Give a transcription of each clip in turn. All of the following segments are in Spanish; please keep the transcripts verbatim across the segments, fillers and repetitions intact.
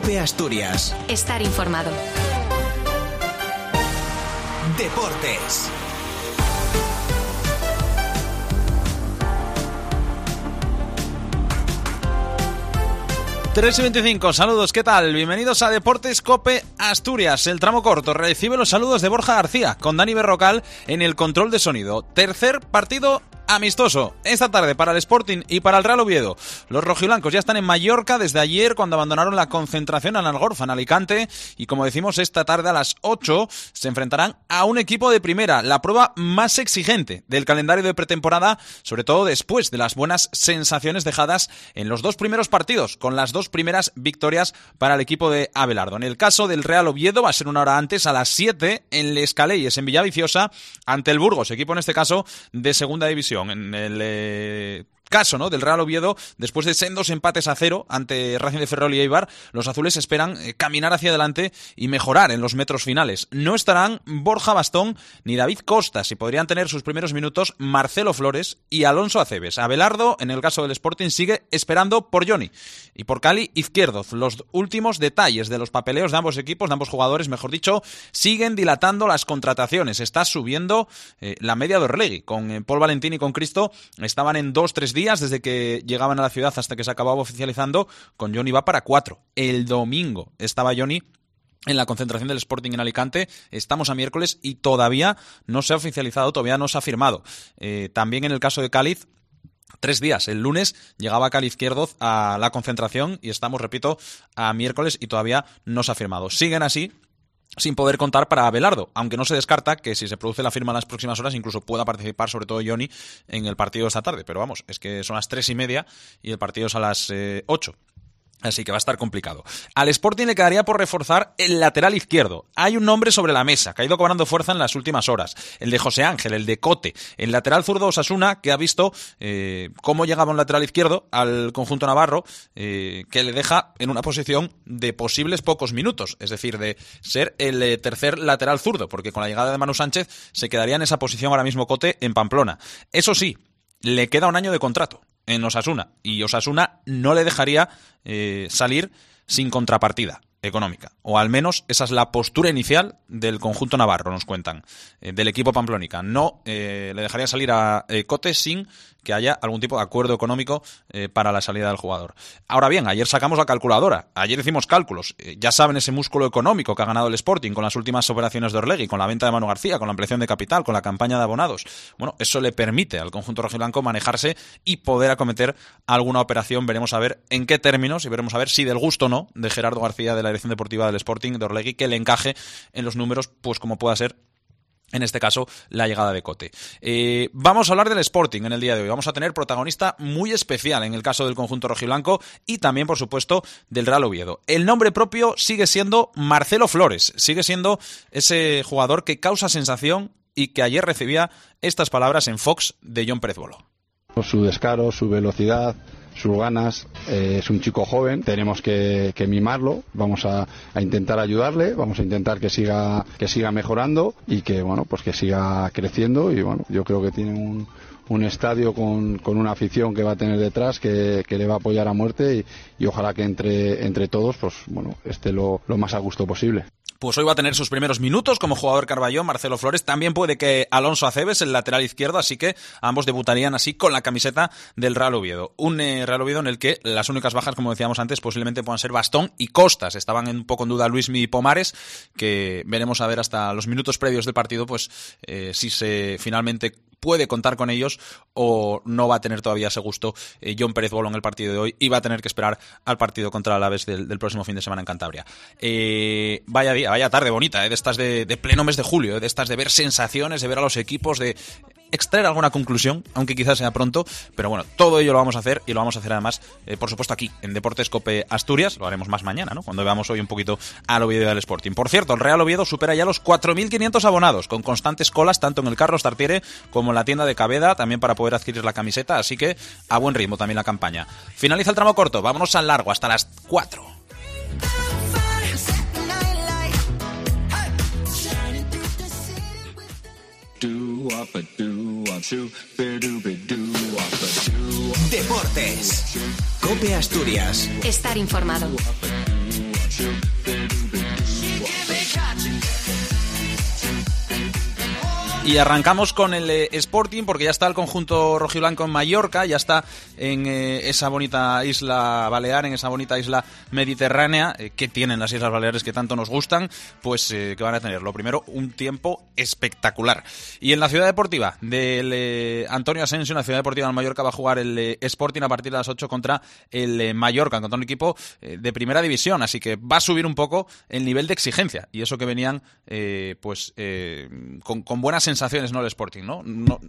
COPE Asturias. Estar informado. Deportes. tres y veinticinco, saludos, ¿qué tal? Bienvenidos a Deportes COPE Asturias. El tramo corto recibe los saludos de Borja García, con Dani Berrocal en el control de sonido. Tercer partido amistoso esta tarde para el Sporting y para el Real Oviedo. Los rojiblancos ya están en Mallorca desde ayer, cuando abandonaron la concentración en Algorfa, en Alicante, y como decimos, esta tarde a las ocho se enfrentarán a un equipo de primera, la prueba más exigente del calendario de pretemporada, sobre todo después de las buenas sensaciones dejadas en los dos primeros partidos, con las dos primeras victorias para el equipo de Abelardo. En el caso del Real Oviedo va a ser una hora antes, a las siete, en Les Caleyes, en Villaviciosa, ante el Burgos, equipo en este caso de segunda división. En el eh, caso, ¿no?, del Real Oviedo, después de sendos empates a cero ante Racing de Ferrol y Eibar, los azules esperan eh, caminar hacia adelante y mejorar en los metros finales. No estarán Borja Bastón ni David Costas, y podrían tener sus primeros minutos Marcelo Flores y Alonso Aceves. Abelardo, en el caso del Sporting, sigue esperando por Johnny y por Cali Izquierdoz. Los últimos detalles de los papeleos de ambos equipos, de ambos jugadores, mejor dicho, siguen dilatando las contrataciones. Está subiendo eh, la media de Orlegui. Con eh, Paul Valentín y con Cristo estaban en dos, tres días desde que llegaban a la ciudad hasta que se acababa oficializando. Con Johnny va para cuatro. El domingo estaba Johnny en la concentración del Sporting en Alicante. Estamos a miércoles y todavía no se ha oficializado, todavía no se ha firmado. Eh, también en el caso de Cáliz, Tres días. El lunes llegaba Cali Izquierdoz a la concentración y estamos, repito, a miércoles y todavía no se ha firmado. Siguen así, sin poder contar para Abelardo, aunque no se descarta que si se produce la firma en las próximas horas incluso pueda participar, sobre todo Johnny, en el partido de esta tarde. Pero vamos, es que son las tres y media y el partido es a las eh, ocho. Así que va a estar complicado. Al Sporting le quedaría por reforzar el lateral izquierdo. Hay un nombre sobre la mesa que ha ido cobrando fuerza en las últimas horas. El de José Ángel, el de Cote. El lateral zurdo Osasuna, que ha visto eh, cómo llegaba un lateral izquierdo al conjunto navarro, eh, que le deja en una posición de posibles pocos minutos. Es decir, de ser el eh, tercer lateral zurdo, porque con la llegada de Manu Sánchez se quedaría en esa posición ahora mismo Cote en Pamplona. Eso sí, le queda un año de contrato en Osasuna, y Osasuna no le dejaría eh, salir sin contrapartida económica, o al menos esa es la postura inicial del conjunto navarro, nos cuentan, eh, del equipo pamplónica. No eh, le dejaría salir a eh, Cote sin que haya algún tipo de acuerdo económico eh, para la salida del jugador. Ahora bien, ayer sacamos la calculadora, ayer hicimos cálculos, eh, ya saben ese músculo económico que ha ganado el Sporting con las últimas operaciones de Orlegui, con la venta de Manu García, con la ampliación de capital, con la campaña de abonados. Bueno, eso le permite al conjunto rojiblanco manejarse y poder acometer alguna operación. Veremos a ver en qué términos y veremos a ver si del gusto o no de Gerardo García, de la dirección deportiva del Sporting, de Orlegui, que le encaje en los números, pues como pueda ser en este caso la llegada de Cote. Eh, vamos a hablar del Sporting en el día de hoy. Vamos a tener protagonista muy especial en el caso del conjunto rojiblanco y también, por supuesto, del Real Oviedo. El nombre propio sigue siendo Marcelo Flores, sigue siendo ese jugador que causa sensación y que ayer recibía estas palabras en Fox de John Pérez Bolo. Su descaro, su velocidad, sus ganas, eh, es un chico joven, tenemos que, que mimarlo, vamos a, a intentar ayudarle, vamos a intentar que siga que siga mejorando y que bueno pues que siga creciendo, y bueno, yo creo que tiene un, un estadio con, con una afición que va a tener detrás, que, que le va a apoyar a muerte, y, y ojalá que entre entre todos pues bueno esté lo, lo más a gusto posible. Pues hoy va a tener sus primeros minutos como jugador Carballón, Marcelo Flores. También puede que Alonso Aceves, el lateral izquierdo, así que ambos debutarían así con la camiseta del Real Oviedo. Un eh, Real Oviedo en el que las únicas bajas, como decíamos antes, posiblemente puedan ser Bastón y Costas. Estaban un poco en duda Luismi y Pomares, que veremos a ver hasta los minutos previos del partido, pues eh, si se finalmente puede contar con ellos o no va a tener todavía ese gusto eh, John Pérez Bolo en el partido de hoy, y va a tener que esperar al partido contra el Alavés del, del próximo fin de semana en Cantabria. Eh, vaya día, vaya tarde bonita, eh, de estas de, de pleno mes de julio, eh, de estas de ver sensaciones, de ver a los equipos, de extraer alguna conclusión, aunque quizás sea pronto, pero bueno, todo ello lo vamos a hacer, y lo vamos a hacer además, eh, por supuesto, aquí, en Deportes COPE Asturias. Lo haremos más mañana, ¿no?, cuando veamos hoy un poquito al Oviedo y al Sporting. Por cierto, el Real Oviedo supera ya los cuatro mil quinientos abonados, con constantes colas tanto en el Carlos Tartiere como en la tienda de Cabeda, también para poder adquirir la camiseta, así que a buen ritmo también la campaña. Finaliza el tramo corto, vámonos al largo, hasta las cuatro. Deportes. COPE Asturias. Estar informado. Y arrancamos con el eh, Sporting, porque ya está el conjunto rojiblanco en Mallorca, ya está en eh, esa bonita isla balear, en esa bonita isla mediterránea, eh, que tienen las Islas Baleares que tanto nos gustan, pues eh, que van a tener, lo primero, un tiempo espectacular. Y en la ciudad deportiva del eh, Antonio Asensio, en la ciudad deportiva de Mallorca, va a jugar el eh, Sporting a partir de las ocho contra el eh, Mallorca, contra un equipo eh, de primera división, así que va a subir un poco el nivel de exigencia, y eso que venían eh, pues eh, con, con buenas sensaciones sensaciones, ¿no? El Sporting, ¿no? no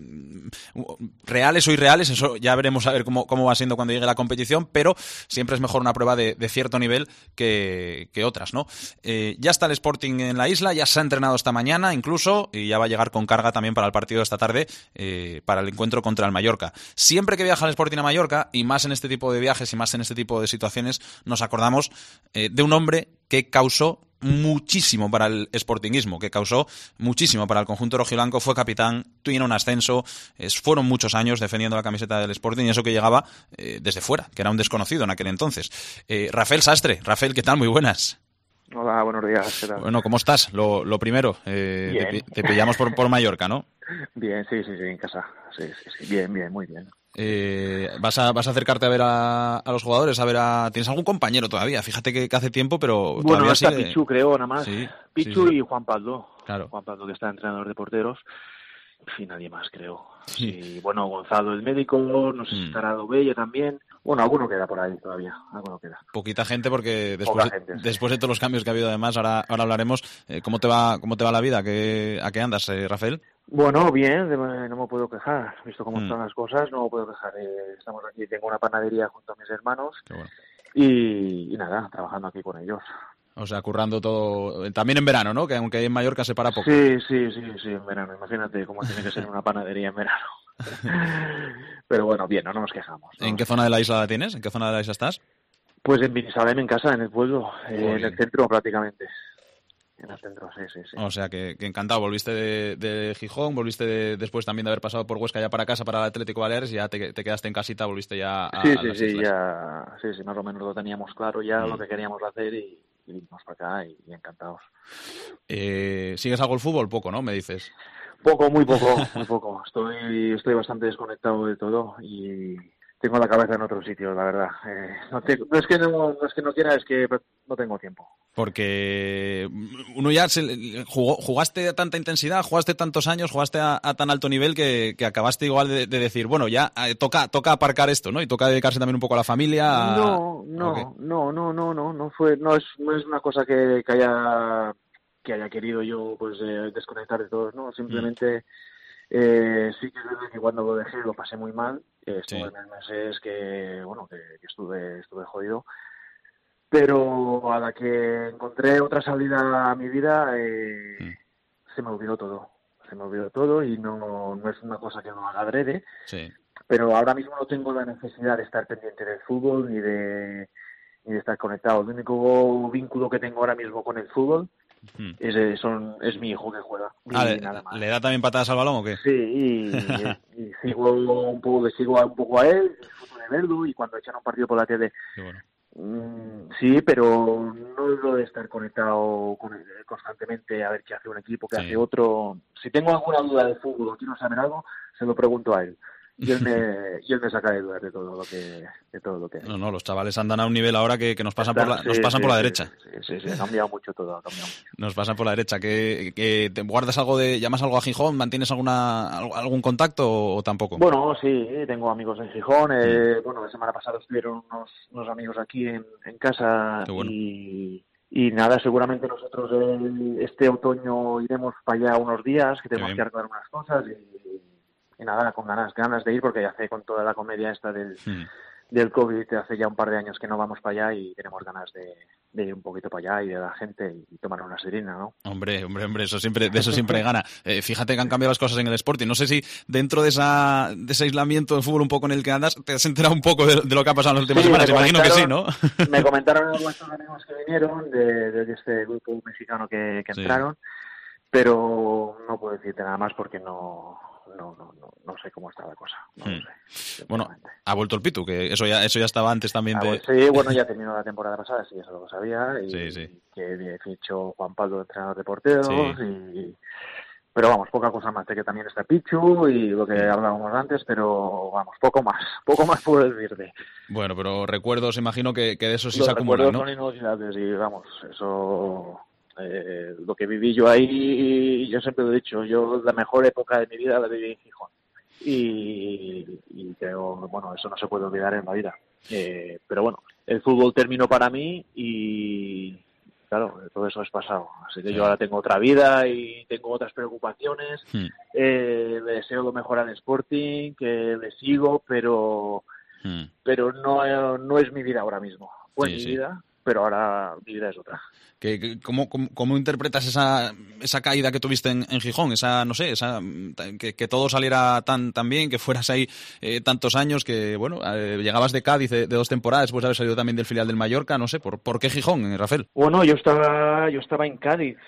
reales o irreales, eso ya veremos a ver cómo, cómo va siendo cuando llegue la competición, pero siempre es mejor una prueba de, de cierto nivel que, que otras, ¿no? Eh, ya está el Sporting en la isla, ya se ha entrenado esta mañana incluso, y ya va a llegar con carga también para el partido de esta tarde, eh, para el encuentro contra el Mallorca. Siempre que viaja el Sporting a Mallorca, y más en este tipo de viajes y más en este tipo de situaciones, nos acordamos eh, de un hombre que causó muchísimo para el sportinguismo, que causó muchísimo para el conjunto rojiblanco, fue capitán, tuvieron un ascenso, es, fueron muchos años defendiendo la camiseta del Sporting, y eso que llegaba eh, desde fuera, que era un desconocido en aquel entonces. Eh, Rafael Sastre. Rafael, ¿qué tal? Muy buenas. Hola, buenos días. ¿Qué tal? Bueno, ¿cómo estás? Lo, lo primero, eh, te, te pillamos por, por Mallorca, ¿no? Bien, sí, sí, sí, en casa. Sí, sí, sí. Bien, bien, muy bien. Eh, ¿vas, a, ¿Vas a acercarte a ver a, a los jugadores? A ver a, ¿tienes algún compañero todavía? Fíjate que, que hace tiempo, pero bueno, todavía está sigue... Pichu, creo, nada más. Sí, Pichu sí, sí. Y Juan Pablo. Claro. Juan Pablo, que está entrenador de porteros. Y nadie más, creo. Sí. Y bueno, Gonzalo, el médico, no sé si Mm. estará Dobello también. Bueno, alguno queda por ahí todavía, alguno queda. Poquita gente, porque después, Poca gente, sí. después de todos los cambios que ha habido, además, ahora, ahora hablaremos. Eh, ¿Cómo te va cómo te va la vida? ¿Qué, ¿A qué andas, eh, Rafael? Bueno, bien, de- no me puedo quejar. Visto cómo Mm. están las cosas, no me puedo quejar. Eh, estamos aquí, tengo una panadería junto a mis hermanos Qué bueno. y, y nada, trabajando aquí con ellos. O sea, currando todo... También en verano, ¿no? Que aunque en Mallorca se para poco. Sí, sí, sí, sí, en verano. Imagínate cómo tiene que ser una panadería en verano. Pero bueno, bien, no nos quejamos. ¿no? ¿En qué zona de la isla la tienes? ¿En qué zona de la isla estás? Pues en Binissalem, en casa, en el pueblo, eh, Muy en bien. el centro prácticamente. En el centro, sí, sí, sí. O sea, que, que encantado. Volviste de, de Gijón, volviste de- después también de haber pasado por Huesca ya para casa, para el Atlético Baleares, y ya te, te quedaste en casita, volviste ya a, sí, a sí, las sí, islas. ya, sí, sí, más o menos lo teníamos claro ya, Mm. lo que queríamos hacer y, y vinimos para acá y, y encantados. Eh, ¿Sigues algo el fútbol? Poco, ¿no? Me dices. Poco, muy poco, muy poco. Estoy, estoy bastante desconectado de todo y tengo la cabeza en otro sitio, la verdad. Eh, no, te- no es que no, no es que no quiera, es que no tengo tiempo. Porque uno ya se, jugó, jugaste a tanta intensidad, jugaste tantos años, jugaste a, a tan alto nivel que, que acabaste igual de, de decir, bueno, ya eh, toca toca aparcar esto, ¿no? Y toca dedicarse también un poco a la familia. A... No, no, ¿O qué? no, no, no, no, no fue, no es, no es una cosa que, que haya, que haya querido yo, pues, eh, desconectar de todos, no, simplemente, eh, sí que es verdad que cuando lo dejé lo pasé muy mal, eh, estuve Sí. en meses que, bueno, que, que estuve, estuve jodido, pero a la que encontré otra salida a mi vida, eh, Mm. se me olvidó todo, se me olvidó todo y no, no es una cosa que no haga adrede, Sí. pero ahora mismo no tengo la necesidad de estar pendiente del fútbol ni de, ni de estar conectado. El único vínculo que tengo ahora mismo con el fútbol Mm. es, eh, son, es mi hijo que juega. Y Ah, ¿le, nada más. ¿le da también patadas al balón o qué? Sí, y, y, y sigo un poco, le sigo un poco a él, disfruto de verlo y cuando echan un partido por la tele, Qué bueno. mm, sí, pero no es lo de estar conectado con, constantemente a ver qué hace un equipo, qué Sí. hace otro. Si tengo alguna duda de fútbol o quiero saber algo, se lo pregunto a él. Y él me, y él me saca de dudas de todo lo que, de todo lo que hay. No, no, los chavales andan a un nivel ahora que, que nos pasan por la, Sí, nos pasan sí, por la sí, derecha. Sí, sí, sí, ha cambiado mucho todo, ha cambiado mucho. Nos pasan por la derecha. ¿Que, que te guardas algo de, llamas algo a Gijón? ¿Mantienes alguna al- algún contacto o, o tampoco? Bueno, sí, tengo amigos en Gijón. Eh, bueno, la semana pasada estuvieron unos, unos amigos aquí en, en casa Qué bueno. y, y nada, seguramente nosotros el- este otoño iremos para allá unos días, que tenemos bien. que arreglar unas cosas y, y nada, con ganas, ganas de ir porque ya hace con toda la comedia esta del, Mm. del COVID, hace ya un par de años que no vamos para allá y tenemos ganas de, de ir un poquito para allá y de la gente y tomar una sirena, ¿no? Hombre, hombre, hombre, eso siempre, de eso siempre gana. Eh, fíjate que han cambiado las cosas en el Sporting. No sé si dentro de esa de ese aislamiento del fútbol un poco en el que andas, te has enterado un poco de, de lo que ha pasado en las últimas Sí, semanas. me Imagino que sí, ¿no? comentaron- Me comentaron nuestros amigos que vinieron de, de este grupo mexicano que, que Sí. entraron, pero no puedo decirte nada más porque no no no no, no sé cómo está la cosa. No Hmm. lo sé. Bueno, sinceramente. ha vuelto el Pitu, que eso ya eso ya estaba antes también Ah, de... pues sí, bueno, ya terminó la temporada pasada, sí, eso lo sabía, y Sí, sí. que fichó Juan Pablo, entrenador de porteros, Sí. y, pero vamos, poca cosa más, de que también está Pichu y lo que hablábamos antes, pero vamos, poco más, poco más puedo decirte. Bueno, pero recuerdos, imagino que, que de eso sí Los se acumulan, ¿no? Son inolvidables y vamos, eso, eh, lo que viví yo ahí, yo siempre lo he dicho, yo la mejor época de mi vida la viví en Gijón. Y, y creo, bueno, eso no se puede olvidar en la vida. Eh, pero bueno, el fútbol terminó para mí y claro, todo eso es pasado. Así que sí. Yo ahora tengo otra vida y tengo otras preocupaciones. Hmm. Eh, le deseo lo mejor al Sporting, que le sigo, pero hmm. pero no, no es mi vida ahora mismo. Fue sí, mi sí. vida, pero ahora mi vida es otra. ¿Qué, qué, cómo, cómo, ¿Cómo interpretas esa esa caída que tuviste en, en Gijón? Esa, no sé, esa que, que todo saliera tan tan bien, que fueras ahí eh, tantos años, que bueno, eh, llegabas de Cádiz de, de dos temporadas, después de haber salido también del filial del Mallorca, no sé, ¿por, por qué Gijón, Rafael? Bueno, yo estaba yo estaba en Cádiz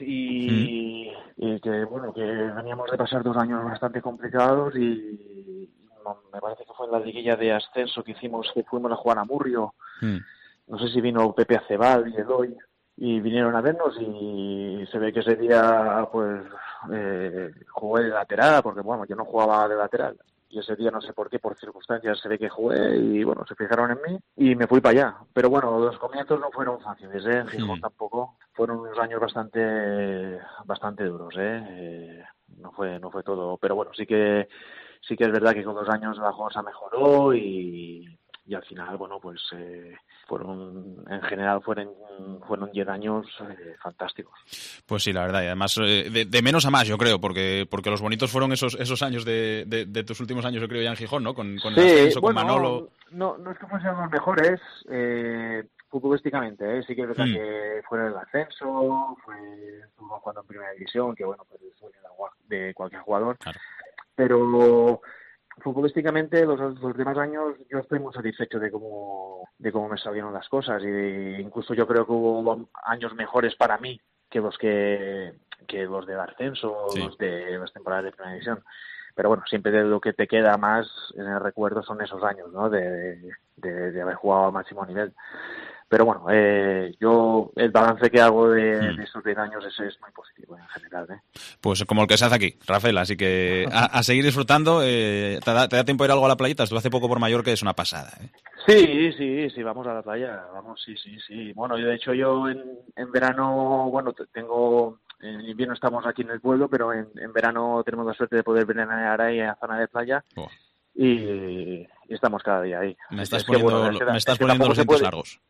y, mm. y que bueno, que veníamos de pasar dos años bastante complicados y no, me parece que fue en la liguilla de ascenso que hicimos, que fuimos a jugar a Murrio. Mm. No sé si vino Pepe Acebal y Eloy. Y vinieron a vernos y se ve que ese día pues eh, jugué de lateral, porque bueno, yo no jugaba de lateral. Y ese día no sé por qué, por circunstancias se ve que jugué y bueno, se fijaron en mí y me fui para allá. Pero bueno, los comienzos no fueron fáciles, ¿eh? En Gijón mm. tampoco. Fueron unos años bastante bastante duros, ¿eh? eh no fue no fue todo, pero bueno, sí que sí que es verdad que con los años la cosa mejoró y, y al final, bueno, pues eh, fueron, en general fueron fueron diez años eh, fantásticos. Pues sí, la verdad, y además eh, de, de menos a más, yo creo, porque porque los bonitos fueron esos esos años de, de, de tus últimos años, yo creo, ya en Gijón, ¿no? Con, con sí, el ascenso, bueno, con Manolo. No, no es que fuesen los mejores, eh, futbolísticamente, ¿eh? Sí que es verdad mm. que fuera el ascenso, fue estuvimos jugando en primera división, que bueno, pues es sueño de cualquier jugador, claro. Pero futbolísticamente los, los demás años yo estoy muy satisfecho de cómo de cómo me salieron las cosas y incluso yo creo que hubo años mejores para mí que los que que los del ascenso, sí. Los de las temporadas de primera división. Pero bueno, siempre de lo que te queda más en el recuerdo son esos años, ¿no? De, de, de haber jugado a máximo nivel. Pero bueno, eh, yo el balance que hago de, mm. de esos diez años es, es muy positivo en general, ¿eh? Pues como el que se hace aquí, Rafael, así que a, a seguir disfrutando. Eh, ¿te, da, ¿Te da tiempo de ir algo a la playita? Estuve hace poco por Mallorca, es una pasada, ¿eh? Sí, sí, sí, vamos a la playa, vamos, sí, sí, sí. Bueno, de hecho yo en, en verano, bueno, tengo... En invierno estamos aquí en el pueblo, pero en, en verano tenemos la suerte de poder veranear ahí a zona de playa. Oh. y, y estamos cada día ahí. Me estás es poniendo, que, bueno, me estás es poniendo los dientes largos.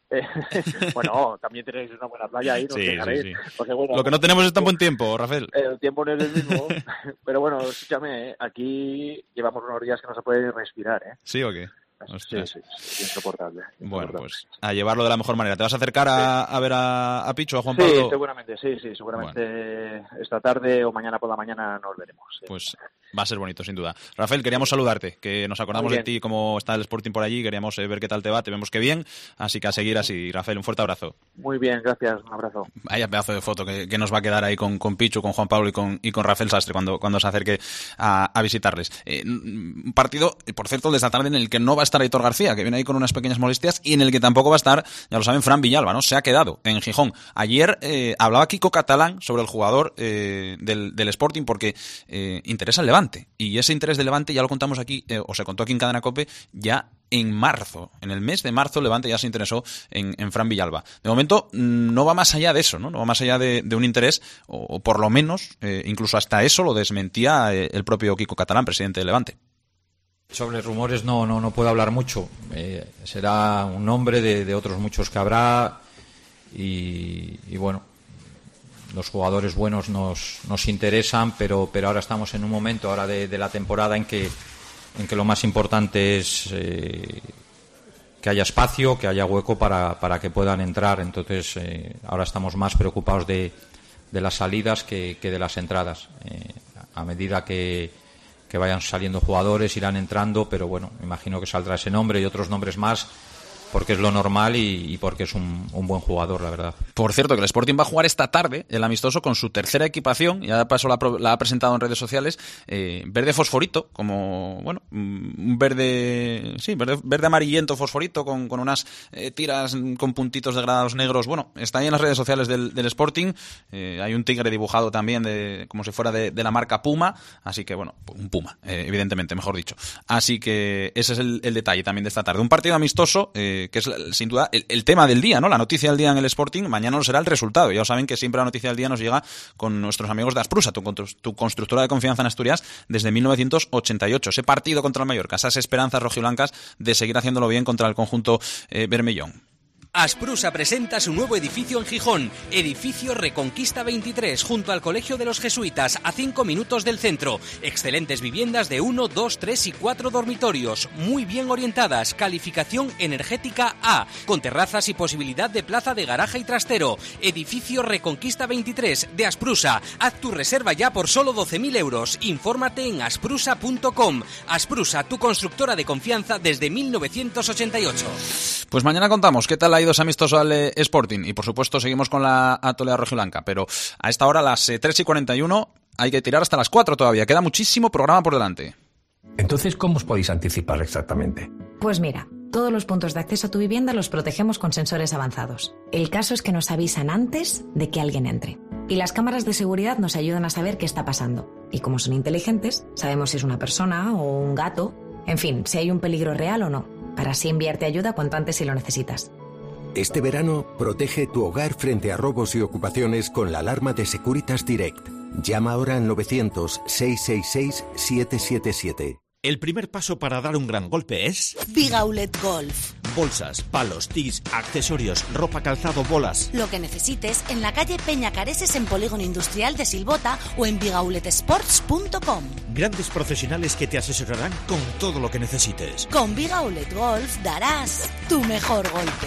Bueno, también tenéis una buena playa ahí, no sí, os sí, sí. Porque, bueno, lo que no tenemos es tan buen tiempo, Rafael. El tiempo no es el mismo, pero bueno, escúchame, ¿eh? Aquí llevamos unos días que no se puede respirar, ¿eh? ¿Sí o qué? Ostras. Sí, sí, sí, insoportable, insoportable. Bueno, pues a llevarlo de la mejor manera. ¿Te vas a acercar a, a ver a, a Pichu, a Juan sí, Pablo? Sí, seguramente, sí, sí, seguramente bueno. Esta tarde o mañana por la mañana nos veremos. Sí. Pues va a ser bonito, sin duda. Rafael, queríamos saludarte, que nos acordamos de ti, cómo está el Sporting por allí, queríamos eh, ver qué tal te va, te vemos que bien, así que a seguir así. Rafael, un fuerte abrazo. Muy bien, gracias, un abrazo. Vaya pedazo de foto que, que nos va a quedar ahí con, con Pichu, con Juan Pablo y con, y con Rafael Sastre cuando, cuando se acerque a, a visitarles. Eh, un partido, por cierto, de esta tarde en el que no va a estar Aitor García, que viene ahí con unas pequeñas molestias, y en el que tampoco va a estar, ya lo saben, Fran Villalba, ¿no? Se ha quedado en Gijón. Ayer eh, hablaba Kiko Catalán sobre el jugador eh, del, del Sporting porque eh, interesa el Levante, y ese interés del Levante ya lo contamos aquí, eh, o se contó aquí en Cadena COPE, ya en marzo, en el mes de marzo el Levante ya se interesó en, en Fran Villalba. De momento no va más allá de eso, no, no va más allá de, de un interés, o, o por lo menos, eh, incluso hasta eso lo desmentía eh, el propio Kiko Catalán, presidente del Levante. Sobre rumores no, no, no puedo hablar mucho. Eh, será un nombre de, de otros muchos que habrá y, y bueno, los jugadores buenos nos, nos interesan, pero, pero ahora estamos en un momento ahora de, de la temporada en que, en que lo más importante es eh, que haya espacio, que haya hueco para, para que puedan entrar. Entonces eh, ahora estamos más preocupados de, de las salidas que, que de las entradas. Eh, a medida que que vayan saliendo jugadores, irán entrando, pero bueno, me imagino que saldrá ese nombre y otros nombres más porque es lo normal y, y porque es un, un buen jugador, la verdad. Por cierto, que el Sporting va a jugar esta tarde el amistoso con su tercera equipación, ya de paso la, la ha presentado en redes sociales, eh, verde fosforito, como, bueno, un verde, sí, verde, verde amarillento fosforito, con, con unas eh, tiras con puntitos degradados negros. Bueno, está ahí en las redes sociales del, del Sporting, eh, hay un tigre dibujado también, de como si fuera de, de la marca Puma, así que, bueno, un Puma, eh, evidentemente, mejor dicho. Así que ese es el, el detalle también de esta tarde. Un partido amistoso, eh, que es sin duda el, el tema del día, ¿no? La noticia del día en el Sporting. Mañana no será el resultado. Ya saben que siempre la noticia del día nos llega con nuestros amigos de Asprusa, tu, tu constructora de confianza en Asturias desde mil novecientos ochenta y ocho. Ese partido contra el Mallorca, esas esperanzas rojiblancas de seguir haciéndolo bien contra el conjunto eh, bermellón. Asprusa presenta su nuevo edificio en Gijón, edificio Reconquista veintitrés, junto al Colegio de los Jesuitas, a cinco minutos del centro. Excelentes viviendas de uno, dos, tres y cuatro dormitorios, muy bien orientadas, calificación energética A, con terrazas y posibilidad de plaza de garaje y trastero. Edificio Reconquista veintitrés de Asprusa. Haz tu reserva ya por solo doce mil euros. Infórmate en asprusa punto com. Asprusa, tu constructora de confianza desde mil novecientos ochenta y ocho. Pues mañana contamos qué tal ha ido ese amistoso al eh, Sporting, y por supuesto seguimos con la actualidad rojiblanca, pero a esta hora, las eh, tres y cuarenta y uno, hay que tirar hasta las cuatro todavía, queda muchísimo programa por delante. Entonces, ¿cómo os podéis anticipar exactamente? Pues mira, todos los puntos de acceso a tu vivienda los protegemos con sensores avanzados. El caso es que nos avisan antes de que alguien entre. Y las cámaras de seguridad nos ayudan a saber qué está pasando. Y como son inteligentes, sabemos si es una persona o un gato, en fin, si hay un peligro real o no, para así enviarte ayuda cuanto antes si lo necesitas. Este verano, protege tu hogar frente a robos y ocupaciones con la alarma de Securitas Direct. Llama ahora al novecientos, seiscientos sesenta y seis, setecientos setenta y siete. El primer paso para dar un gran golpe es... Big Outlet Golf. Bolsas, palos, tigs, accesorios, ropa, calzado, bolas. Lo que necesites en la calle Peña Careses, en Polígono Industrial de Silbota, o en big outlet sports punto com. Grandes profesionales que te asesorarán con todo lo que necesites. Con Big Outlet Golf darás tu mejor golpe.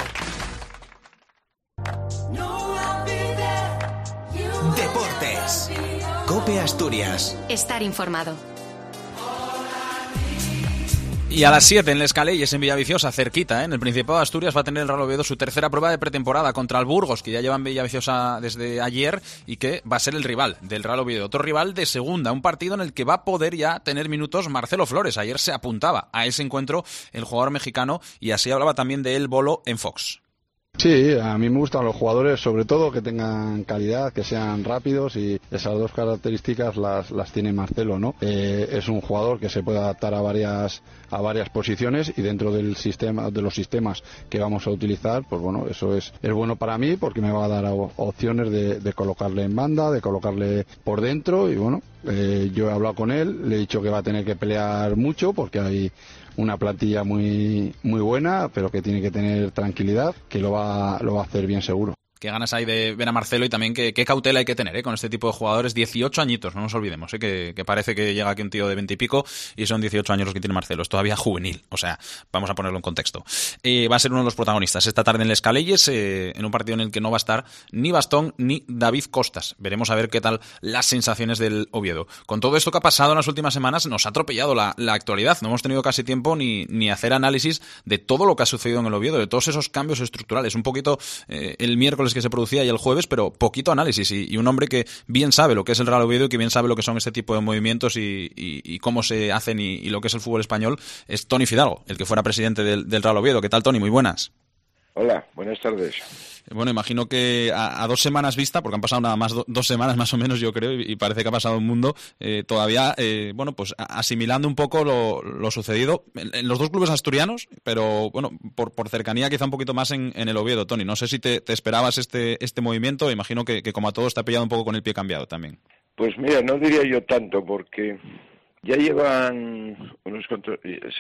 Deportes. COPE Asturias. Estar informado. Y a las siete en Les Caleyes, en Villaviciosa, cerquita, ¿eh? En el Principado de Asturias, va a tener el Real Oviedo su tercera prueba de pretemporada contra el Burgos, que ya lleva en Villaviciosa desde ayer y que va a ser el rival del Real Oviedo. Otro rival de segunda, un partido en el que va a poder ya tener minutos Marcelo Flores. Ayer se apuntaba a ese encuentro el jugador mexicano y así hablaba también de él Bolo en Fox. Sí, a mí me gustan los jugadores, sobre todo que tengan calidad, que sean rápidos, y esas dos características las, las tiene Marcelo, ¿no? Eh, es un jugador que se puede adaptar a varias a varias posiciones, y dentro del sistema de los sistemas que vamos a utilizar, pues bueno, eso es es bueno para mí porque me va a dar opciones de, de colocarle en banda, de colocarle por dentro, y bueno, eh, yo he hablado con él, le he dicho que va a tener que pelear mucho porque hay una plantilla muy muy buena, pero que tiene que tener tranquilidad, que lo va lo va a hacer bien seguro. Qué ganas hay de ver a Marcelo, y también qué, qué cautela hay que tener, ¿eh? Con este tipo de jugadores. dieciocho añitos, no nos olvidemos, ¿eh? que, que parece que llega aquí un tío de veinte y pico y son dieciocho años los que tiene Marcelo. Es todavía juvenil, o sea, vamos a ponerlo en contexto. Eh, va a ser uno de los protagonistas esta tarde en Les Caleyes, eh, en un partido en el que no va a estar ni Bastón ni David Costas. Veremos a ver qué tal las sensaciones del Oviedo. Con todo esto que ha pasado en las últimas semanas, nos ha atropellado la, la actualidad. No hemos tenido casi tiempo ni, ni hacer análisis de todo lo que ha sucedido en el Oviedo, de todos esos cambios estructurales. Un poquito eh, el miércoles que se producía y el jueves, pero poquito análisis, y, y un hombre que bien sabe lo que es el Real Oviedo y que bien sabe lo que son este tipo de movimientos y, y, y cómo se hacen y, y lo que es el fútbol español, es Toni Fidalgo, el que fuera presidente del, del Real Oviedo. ¿Qué tal, Toni? Muy buenas. Hola, buenas tardes. Bueno, imagino que a, a dos semanas vista, porque han pasado nada más do, dos semanas más o menos, yo creo, y, y parece que ha pasado un mundo, eh, todavía, eh, bueno, pues asimilando un poco lo, lo sucedido en, en los dos clubes asturianos, pero bueno, por, por cercanía quizá un poquito más en, en el Oviedo. Toni, no sé si te, te esperabas este este movimiento, imagino que, que como a todos te ha pillado un poco con el pie cambiado también. Pues mira, no diría yo tanto, porque ya llevan unos cuantos,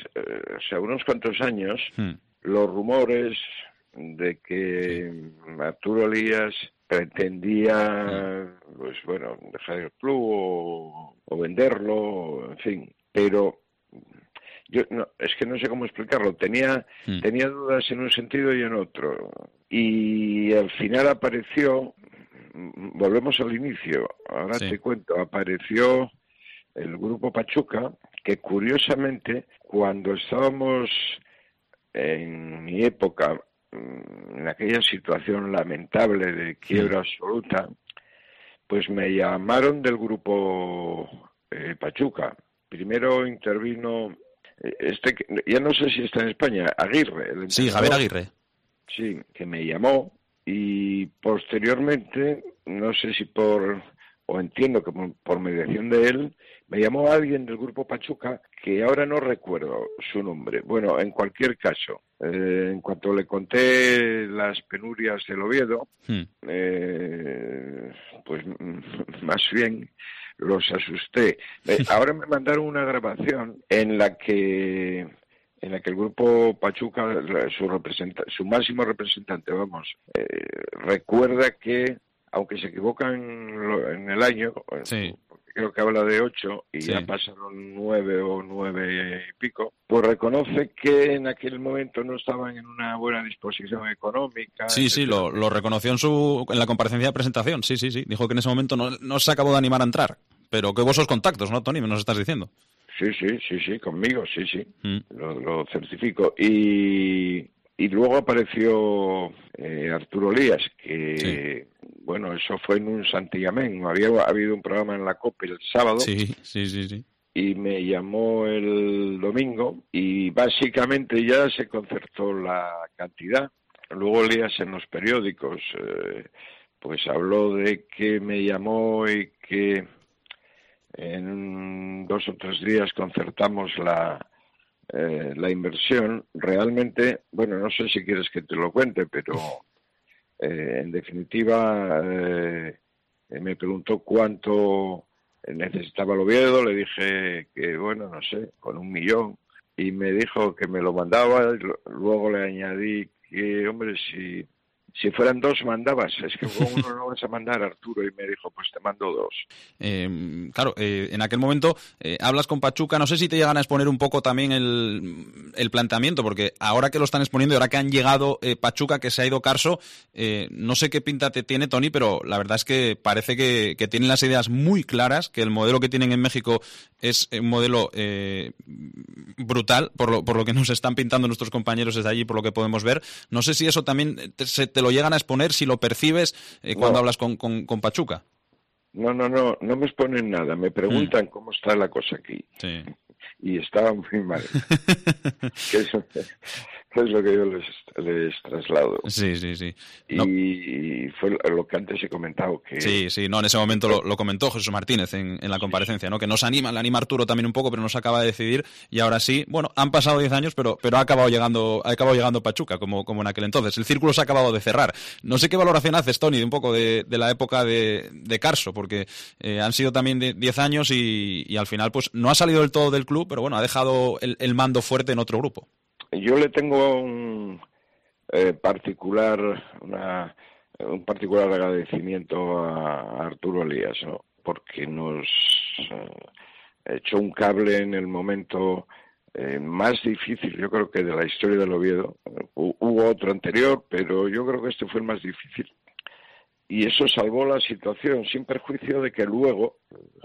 o sea, unos cuantos años hmm. los rumores de que Arturo Elías pretendía, pues bueno, dejar el club o, o venderlo, en fin, pero yo no, es que no sé cómo explicarlo, tenía mm. tenía dudas en un sentido y en otro, y al final apareció, volvemos al inicio, ahora sí. te cuento, apareció el Grupo Pachuca, que curiosamente, cuando estábamos en mi época, en aquella situación lamentable de quiebra absoluta, pues me llamaron del grupo eh, Pachuca. Primero intervino, este, ya no sé si está en España, Aguirre. El sí, Javier Aguirre. Sí, que me llamó y posteriormente, no sé si por, o entiendo que por, por mediación de él, me llamó alguien del grupo Pachuca, que ahora no recuerdo su nombre. Bueno, en cualquier caso, eh, en cuanto le conté las penurias del Oviedo, hmm. eh, pues más bien los asusté. Eh, ahora me mandaron una grabación en la que en la que el grupo Pachuca, su representa, su máximo representante, vamos, eh, recuerda que, aunque se equivocan en el año, sí. creo que habla de ocho y sí. ya pasaron nueve o nueve y pico, pues reconoce que en aquel momento no estaban en una buena disposición económica. Sí, sí, lo, lo reconoció en su en la comparecencia de presentación, sí, sí, sí. Dijo que en ese momento no, no se acabó de animar a entrar, pero que hubo esos contactos, ¿no, Tony? Nos estás diciendo. Sí, sí, sí, sí, conmigo, sí, sí, mm. lo, lo certifico. Y, y luego apareció eh, Arturo Lías, que, sí. bueno, eso fue en un santillamén. Había habido un programa en la COPE el sábado. Sí, sí, sí, sí. Y me llamó el domingo y básicamente ya se concertó la cantidad. Luego Lías en los periódicos, eh, pues habló de que me llamó y que en dos o tres días concertamos la, eh, la inversión. Realmente, bueno, no sé si quieres que te lo cuente, pero eh, en definitiva eh, me preguntó cuánto necesitaba el Oviedo, le dije que, bueno, no sé, con un millón, y me dijo que me lo mandaba. Luego le añadí que, hombre, si... Si fueran dos, mandabas. Es que con uno no vas a mandar, Arturo. Y me dijo, pues te mando dos. Eh, claro, eh, en aquel momento eh, hablas con Pachuca. No sé si te llegan a exponer un poco también el, el planteamiento, porque ahora que lo están exponiendo y ahora que han llegado eh, Pachuca, que se ha ido Carso, eh, no sé qué pinta te tiene, Tony, pero la verdad es que parece que, que tienen las ideas muy claras, que el modelo que tienen en México es un modelo eh, brutal, por lo, por lo que nos están pintando nuestros compañeros desde allí, por lo que podemos ver. No sé si eso también te, se te lo llegan a exponer, si lo percibes eh, cuando no. hablas con, con, con Pachuca. No, no, no, no me exponen nada. Me preguntan mm. cómo está la cosa aquí. Sí. Y estaba muy mal. que, es, que es lo que yo les, les traslado. Sí, sí, sí. Y, no. y fue lo que antes he comentado. Que... Sí, sí, no, en ese momento lo, lo comentó Jesús Martínez en, en la comparecencia, ¿no? Que nos anima, le anima Arturo también un poco, pero no se acaba de decidir. Y ahora sí, bueno, han pasado diez años, pero, pero ha acabado llegando, ha acabado llegando Pachuca, como, como en aquel entonces. El círculo se ha acabado de cerrar. No sé qué valoración haces, Tony, de un poco de, de la época de, de Carso, porque eh, han sido también diez años y, y al final, pues, no ha salido del todo del club, pero bueno, ha dejado el, el mando fuerte en otro grupo. Yo le tengo un eh, particular una, un particular agradecimiento a Arturo Lías, ¿no? Porque nos eh, echó un cable en el momento eh, más difícil, yo creo que de la historia del Oviedo. Hubo otro anterior, pero yo creo que este fue el más difícil. Y eso salvó la situación, sin perjuicio de que luego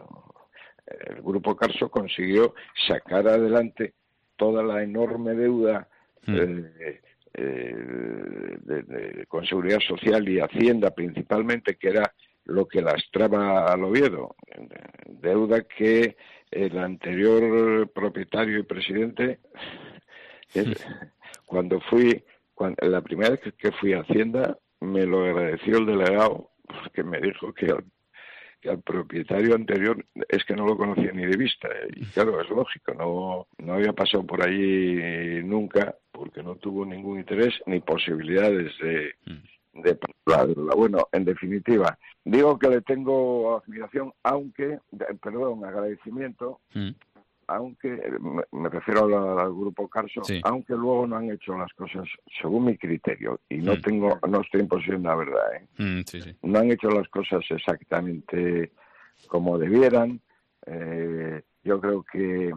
el Grupo Carso consiguió sacar adelante toda la enorme deuda mm. eh, eh, de, de, con Seguridad Social y Hacienda principalmente, que era lo que lastraba al Oviedo. Deuda que el anterior propietario y presidente, mm. cuando fui, cuando, la primera vez que fui a Hacienda, me lo agradeció el delegado, porque me dijo que al que al propietario anterior es que no lo conocía ni de vista, y claro, es lógico, no, no había pasado por allí nunca, porque no tuvo ningún interés ni posibilidades de, de la, bueno, en definitiva, digo que le tengo admiración, aunque, perdón, agradecimiento, mm. aunque, me, me refiero al, al Grupo Carso, sí. aunque luego no han hecho las cosas según mi criterio, y no mm. tengo, no estoy en posesión de la verdad, ¿eh? Mm, sí, sí. No han hecho las cosas exactamente como debieran. Eh, yo creo que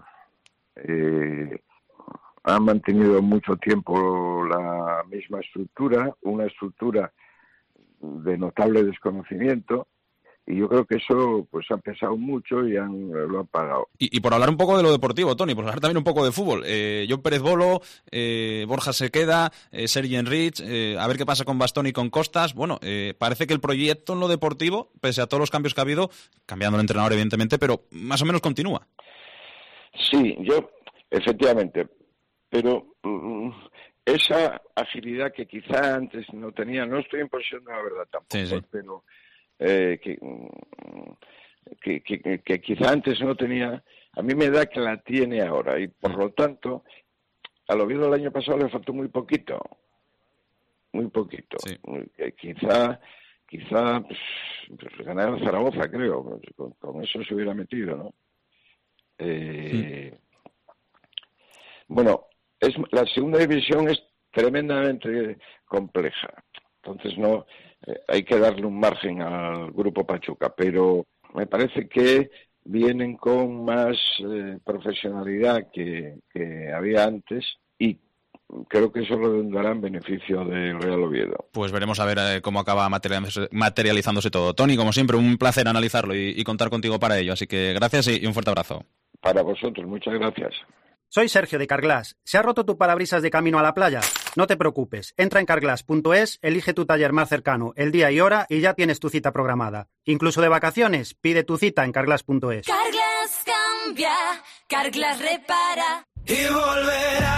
eh, han mantenido mucho tiempo la misma estructura, una estructura de notable desconocimiento, y yo creo que eso pues ha pesado mucho y han, lo han pagado. Y, y por hablar un poco de lo deportivo, Toni, por hablar también un poco de fútbol. Eh, John Pérez Bolo, eh, Borja se queda, eh, Sergi Enrich, eh, a ver qué pasa con Bastón y con Costas. Bueno, eh, parece que el proyecto en lo deportivo, pese a todos los cambios que ha habido, cambiando el entrenador evidentemente, pero más o menos continúa. Sí, yo, efectivamente, pero um, esa agilidad que quizá antes no tenía, no estoy en posición de la verdad tampoco, sí, sí. pero eh, que, que, que, que quizá antes no tenía, a mí me da que la tiene ahora, y por lo tanto, al Oviedo el año pasado le faltó muy poquito, muy poquito, sí. muy, eh, quizá... Quizá pues, pues, ganar en Zaragoza, creo, pues, con, con eso se hubiera metido, ¿no? Eh, sí. Bueno, es la segunda división es tremendamente compleja, entonces no eh, hay que darle un margen al Grupo Pachuca, pero me parece que vienen con más eh, profesionalidad que, que había antes y creo que eso redundará en beneficio del Real Oviedo. Pues veremos a ver eh, cómo acaba materializándose, materializándose todo. Toni, como siempre, un placer analizarlo y, y contar contigo para ello. Así que gracias y, y un fuerte abrazo. Para vosotros, muchas gracias. Soy Sergio de Carglass. ¿Se ha roto tu parabrisas de camino a la playa? No te preocupes. Entra en carglass punto es, elige tu taller más cercano, el día y hora y ya tienes tu cita programada. Incluso de vacaciones, pide tu cita en carglass punto es. Carglass cambia, Carglass repara y volverá.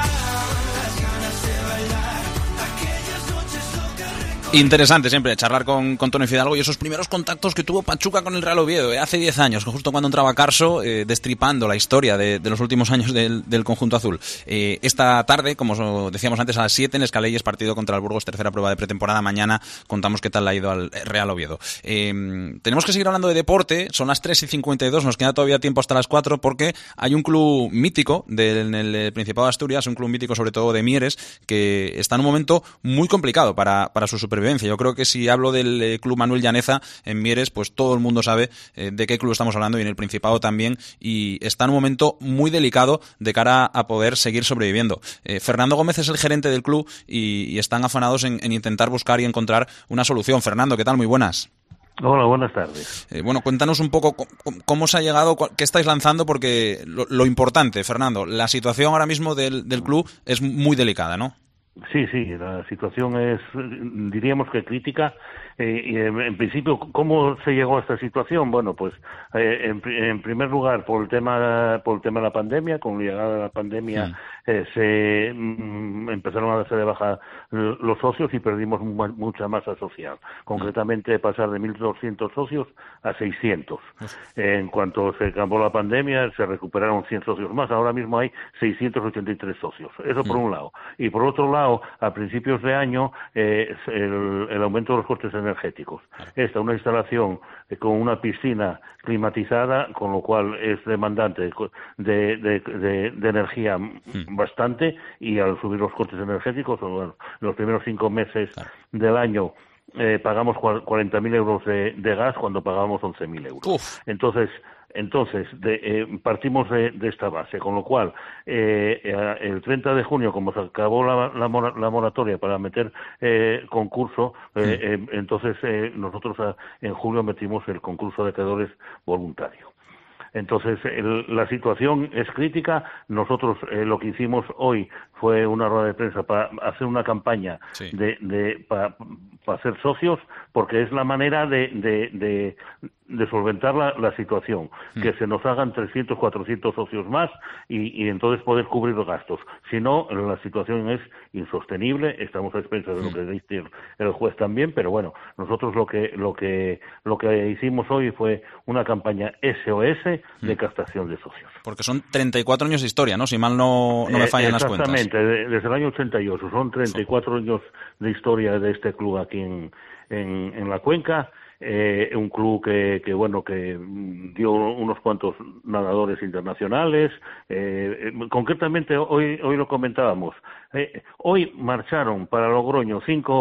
Interesante siempre charlar con, con Toni Fidalgo y esos primeros contactos que tuvo Pachuca con el Real Oviedo eh, hace diez años, justo cuando entraba Carso, eh, destripando la historia de, de los últimos años del, del conjunto azul. Eh, esta tarde, como decíamos antes, a las siete en Escaleyes, partido contra el Burgos, tercera prueba de pretemporada. Mañana contamos qué tal le ha ido al Real Oviedo. Eh, tenemos que seguir hablando de deporte, son las tres y cincuenta y dos, nos queda todavía tiempo hasta las cuatro porque hay un club mítico del, en el Principado de Asturias, un club mítico sobre todo de Mieres, que está en un momento muy complicado para, para su supervivencia. Yo creo que si hablo del eh, Club Manuel Llaneza en Mieres, pues todo el mundo sabe eh, de qué club estamos hablando y en el Principado también, y está en un momento muy delicado de cara a poder seguir sobreviviendo. Eh, Fernando Gómez es el gerente del club y, y están afanados en, en intentar buscar y encontrar una solución. Fernando, ¿qué tal? Muy buenas. Hola, buenas tardes. Eh, bueno, cuéntanos un poco cómo, cómo se ha llegado, qué estáis lanzando, porque lo, lo importante, Fernando, la situación ahora mismo del, del club es muy delicada, ¿no? Sí, sí, la situación es, diríamos que crítica. Eh, y en, en principio, ¿cómo se llegó a esta situación? Bueno, pues eh, en, en primer lugar por el tema por el tema de la pandemia. Con la llegada de la pandemia sí. eh, se mm, empezaron a darse de baja los socios y perdimos mu- mucha masa social. Concretamente, pasar de mil doscientos socios a seiscientos. Eh, en cuanto se acabó la pandemia, se recuperaron cien socios más. Ahora mismo hay seiscientos ochenta y tres socios. Eso por un lado. Y por otro lado, a principios de año, eh, el, el aumento de los costes energéticos. Esta, una instalación con una piscina climatizada, con lo cual es demandante de, de, de, de energía bastante, y al subir los costes energéticos, bueno, los primeros cinco meses del año eh, pagamos cuarenta mil euros de, de gas cuando pagábamos once mil euros. Uf. Entonces, Entonces, de, eh, partimos de, de esta base, con lo cual, eh, el treinta de junio, como se acabó la, la, la moratoria para meter eh, concurso, eh, sí. eh, entonces eh, nosotros a, en julio metimos el concurso de acreedores voluntario. Entonces, el, la situación es crítica. Nosotros eh, lo que hicimos hoy fue una rueda de prensa para hacer una campaña sí. de, de para pa ser socios, porque es la manera de, de, de, de solventar la, la situación, mm. que se nos hagan trescientos, cuatrocientos socios más y, y entonces poder cubrir los gastos. Si no, la situación es insostenible. Estamos a expensas de lo que dice el, el juez también, pero bueno, nosotros lo que lo que lo que hicimos hoy fue una campaña S O S de mm. captación de socios. Porque son treinta y cuatro años de historia, ¿no? Si mal no, no me fallan eh, las cuentas. Exactamente, desde el año ochenta y ocho. Son treinta y cuatro años de historia de este club aquí en, en, en la Cuenca. Eh, un club que, que bueno que dio unos cuantos nadadores internacionales. Eh, concretamente hoy hoy lo comentábamos. Eh, hoy marcharon para Logroño cinco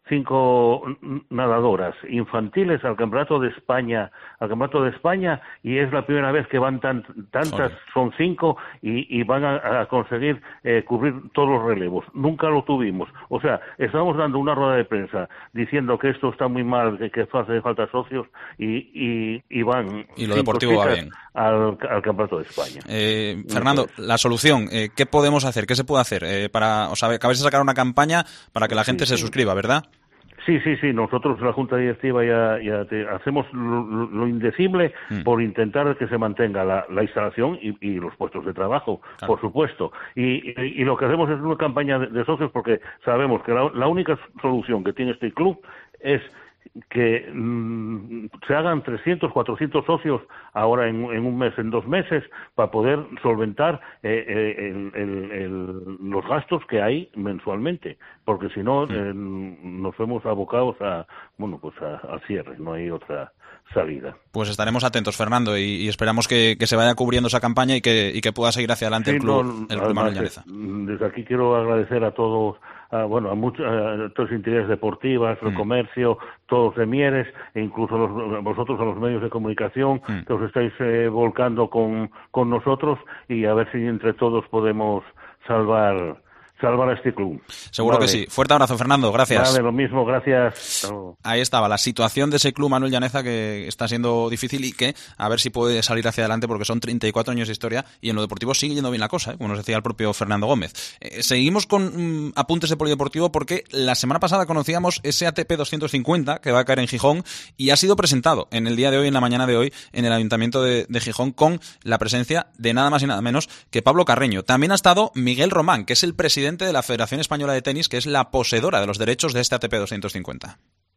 cinco nadadoras infantiles al Campeonato de España, al Campeonato de España, y es la primera vez que van tan, tantas, son cinco, y, y van a, a conseguir eh, cubrir todos los relevos. Nunca lo tuvimos. O sea, estamos dando una rueda de prensa diciendo que esto está muy mal, que, que hace falta socios, y, y, y van y lo deportivo va bien al, al Campeonato de España. Eh, Fernando, la solución, eh, ¿qué podemos hacer? ¿Qué se puede hacer? Eh, para, o sea, acabáis de sacar una campaña para que la gente sí, se sí. suscriba, ¿verdad? Sí, sí, sí. Nosotros, la Junta Directiva, ya, ya te, hacemos lo, lo indecible mm. por intentar que se mantenga la, la instalación y, y los puestos de trabajo, claro. por supuesto. Y, y, y lo que hacemos es una campaña de, de socios, porque sabemos que la, la única solución que tiene este club es que mmm, se hagan trescientos, cuatrocientos socios ahora en, en un mes, en dos meses, para poder solventar eh, eh, el, el, el, los gastos que hay mensualmente, porque si no eh, nos vemos abocados a, bueno, pues a, a cierre, no hay otra salida. Pues estaremos atentos, Fernando, y, y esperamos que, que se vaya cubriendo esa campaña y que, y que pueda seguir hacia adelante sí, el club, no, el club Manuel Llaneza. Desde aquí quiero agradecer a todos, a, bueno, a muchas, a todas las entidades deportivas, el mm. comercio, todos de Mieres, e incluso los, vosotros a los medios de comunicación, mm. que os estáis eh, volcando con, con nosotros, y a ver si entre todos podemos salvar salvar a este club. Seguro vale. que sí. Fuerte abrazo, Fernando. Gracias. Vale, lo mismo. Gracias. Ahí estaba la situación de ese club Manuel Llaneza, que está siendo difícil y que a ver si puede salir hacia adelante, porque son treinta y cuatro años de historia y en lo deportivo sigue yendo bien la cosa, ¿eh? Como nos decía el propio Fernando Gómez. Eh, seguimos con mm, apuntes de polideportivo, porque la semana pasada conocíamos ese A T P doscientos cincuenta que va a caer en Gijón y ha sido presentado en el día de hoy, en la mañana de hoy, en el Ayuntamiento de, de Gijón, con la presencia de nada más y nada menos que Pablo Carreño. También ha estado Miguel Román, que es el presidente de la Federación Española de Tenis, que es la poseedora de los derechos de este A T P doscientos cincuenta.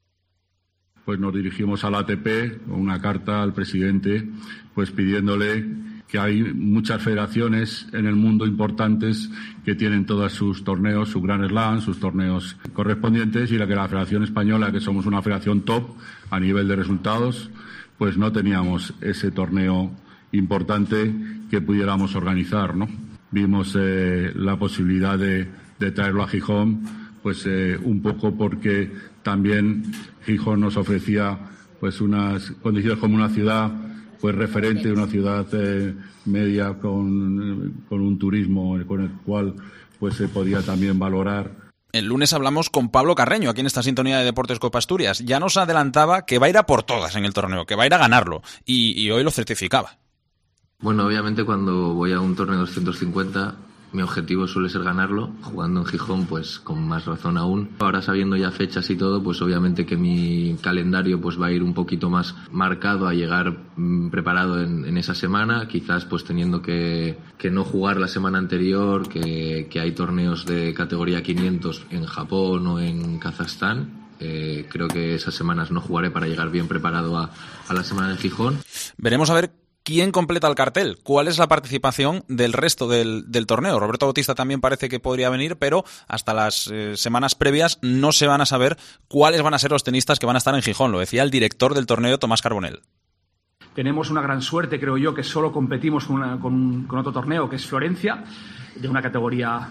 Pues nos dirigimos al A T P con una carta al presidente, pues pidiéndole que hay muchas federaciones en el mundo importantes que tienen todos sus torneos, su Grand Slam, sus torneos correspondientes, y la que la Federación Española, que somos una federación top a nivel de resultados, pues no teníamos ese torneo importante que pudiéramos organizar, ¿no? Vimos eh, la posibilidad de, de traerlo a Gijón, pues eh, un poco porque también Gijón nos ofrecía pues unas condiciones como una ciudad pues referente, una ciudad eh, media con, con un turismo con el cual pues se podía también valorar. El lunes hablamos con Pablo Carreño, aquí en esta sintonía de Deportes Copa Asturias. Ya nos adelantaba que va a ir a por todas en el torneo, que va a ir a ganarlo, y, y hoy lo certificaba. Bueno, obviamente cuando voy a un torneo de doscientos cincuenta, mi objetivo suele ser ganarlo. Jugando en Gijón, pues con más razón aún. Ahora sabiendo ya fechas y todo, pues obviamente que mi calendario pues va a ir un poquito más marcado a llegar mmm, preparado en, en esa semana. Quizás pues teniendo que, que no jugar la semana anterior, que, que hay torneos de categoría quinientos en Japón o en Kazajstán. Eh, creo que esas semanas no jugaré para llegar bien preparado a, a la semana de Gijón. Veremos a ver ¿quién completa el cartel? ¿Cuál es la participación del resto del, del torneo? Roberto Bautista también parece que podría venir, pero hasta las eh, semanas previas no se van a saber cuáles van a ser los tenistas que van a estar en Gijón. Lo decía el director del torneo, Tomás Carbonell. Tenemos una gran suerte, creo yo, que solo competimos con, una, con, con otro torneo, que es Florencia, de una categoría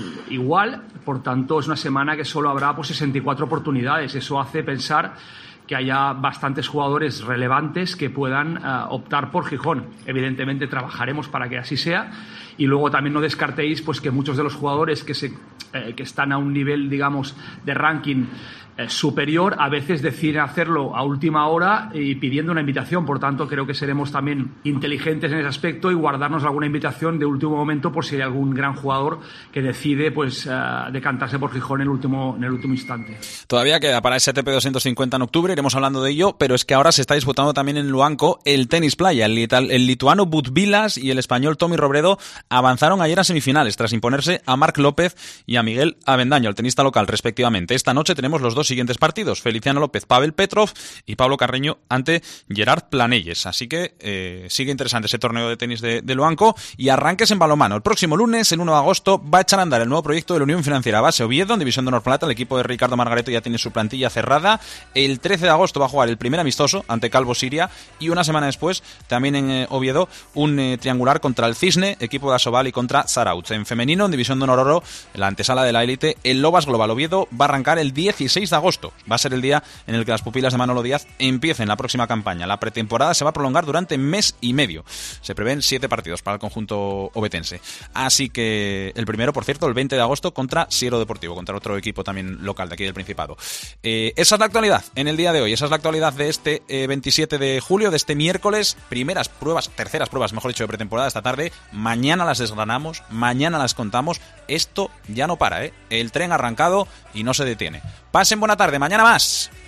igual. Por tanto, es una semana que solo habrá pues, sesenta y cuatro oportunidades. Eso hace pensar que haya bastantes jugadores relevantes que puedan uh, optar por Gijón. Evidentemente trabajaremos para que así sea, y luego también no descartéis pues que muchos de los jugadores que se eh, que están a un nivel, digamos, de ranking eh, superior, a veces deciden hacerlo a última hora y pidiendo una invitación. Por tanto, creo que seremos también inteligentes en ese aspecto y guardarnos alguna invitación de último momento por si hay algún gran jugador que decide pues uh, decantarse por Gijón en el último en el último instante. Todavía queda para ese A T P doscientos cincuenta en octubre, iremos hablando de ello, pero es que ahora se está disputando también en Luanco el tenis playa. El, el lituano Butvilas y el español Tommy Robredo avanzaron ayer a semifinales tras imponerse a Marc López y a Miguel Avendaño, el tenista local, respectivamente. Esta noche tenemos los dos siguientes partidos: Feliciano López, Pavel Petrov, y Pablo Carreño ante Gerard Planelles. Así que eh, sigue interesante ese torneo de tenis de, de Luanco. Y arranques en balonmano. El próximo lunes, el uno de agosto, va a echar a andar el nuevo proyecto de la Unión Financiera Base Oviedo en División de Honor Plata. El equipo de Ricardo Margareto ya tiene su plantilla cerrada. El trece de agosto va a jugar el primer amistoso ante Calvo Siria, y una semana después también en eh, Oviedo un eh, triangular contra el Cisne, equipo de Asobal, y contra Zarautz. En femenino, en División de Honor Oro, la antesala antesala de la élite, el Lobas Global Oviedo va a arrancar el dieciséis de agosto. Va a ser el día en el que las pupilas de Manolo Díaz empiecen la próxima campaña. La pretemporada se va a prolongar durante mes y medio. Se prevén siete partidos para el conjunto obetense. Así que el primero, por cierto, el veinte de agosto contra Siero Deportivo, contra otro equipo también local de aquí del Principado. Eh, esa es la actualidad en el día de hoy. Esa es la actualidad de este eh, veintisiete de julio, de este miércoles. Primeras pruebas, terceras pruebas, mejor dicho, de pretemporada esta tarde. Mañana las desgranamos, mañana las contamos. Esto ya no para, ¿eh? El tren ha arrancado y no se detiene. Pasen buena tarde, mañana más.